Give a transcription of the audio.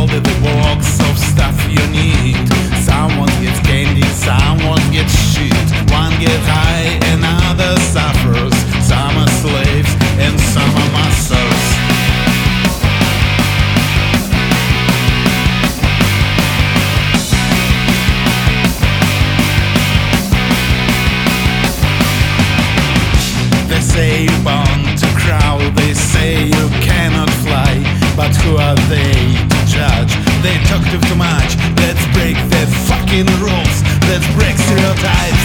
loaded the box of stuff you need. Someone gets candy, someone gets shit. One gets high, another suffers. Some are slaves and some are masters. They say you're born to crawl, they say you cannot fly. But who are they to judge? They talk too much. Let's break the fucking rules. Let's break stereotypes.